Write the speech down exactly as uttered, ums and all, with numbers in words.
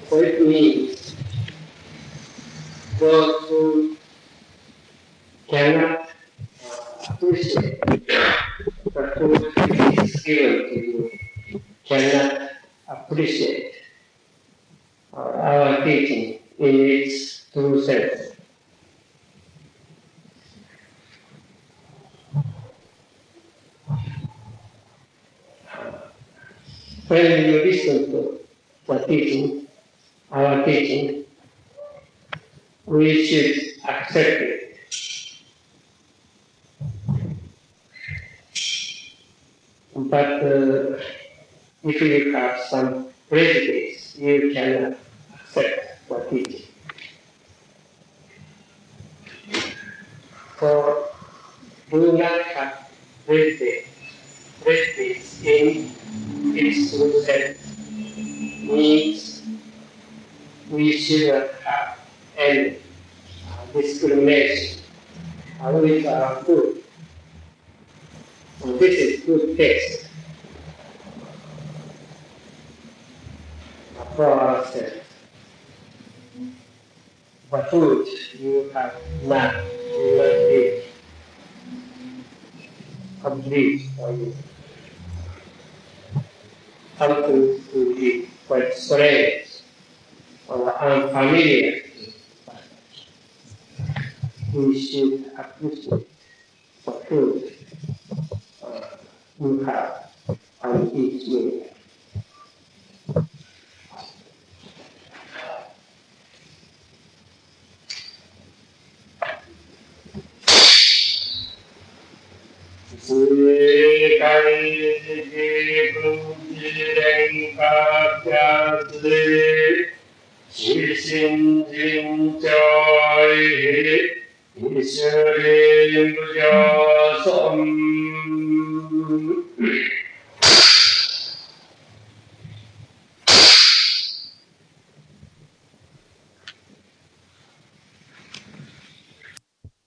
So it means those who cannot uh, appreciate the food which is given to you, cannot appreciate uh, our teaching in its true sense. When you listen to the teaching, our teaching, we should accept it. But uh, if you have some prejudice, you cannot accept the teaching. So do not have prejudice, prejudice in its true sense means we should not have any uh, discrimination uh, with our food. So this is good taste for ourselves. The food you have not, you will be complete for you. Something to be quite strange or unfamiliar. We should appreciate the food uh, you have on each meal.